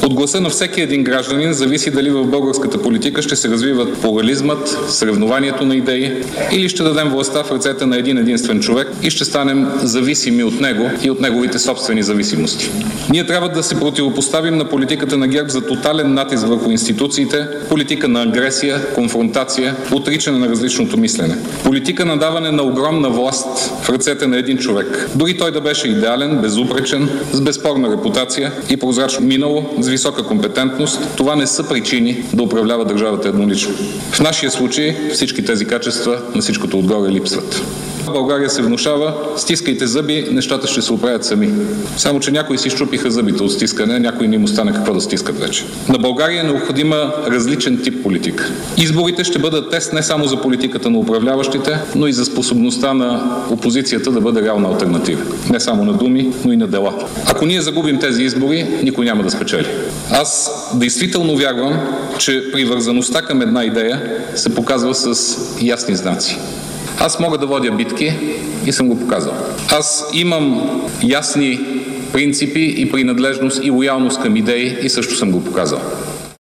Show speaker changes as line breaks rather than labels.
От гласа на всеки един гражданин зависи дали в българската политика ще се развиват плурализмът, съревнованието на идеи или ще дадем властта в ръцете на един единствен човек и ще станем зависими от него и от неговите собствени зависимости. Ние трябва да се противопоставим на политиката на ГЕРБ за тотален натиск върху институциите, политика на агресия, конфронтация, отричане на различното мислене. Политика на даване на огромна власт в ръцете на един човек. Дори той да беше идеален, безупречен, с безспорна репутация и прозрачно минало, с висока компетентност, това не са причини да управлява държавата еднолично. В нашия случай всички тези качества на всичкото отгоре липсват. България се внушава, стискайте зъби, нещата ще се оправят сами. Само че някои си щупиха зъбите от стискане, някои не им остане какво да стискат вече. На България е необходима различен тип политика. Изборите ще бъдат тест не само за политиката на управляващите, но и за способността на опозицията да бъде реална алтернатива. Не само на думи, но и на дела. Ако ние загубим тези избори, никой няма да спечели. Аз действително вярвам, че привързаността към една идея се показва с ясни знаци. Аз мога да водя битки и съм го показал. Аз имам ясни принципи и принадлежност и лоялност към идеи и също съм го показал.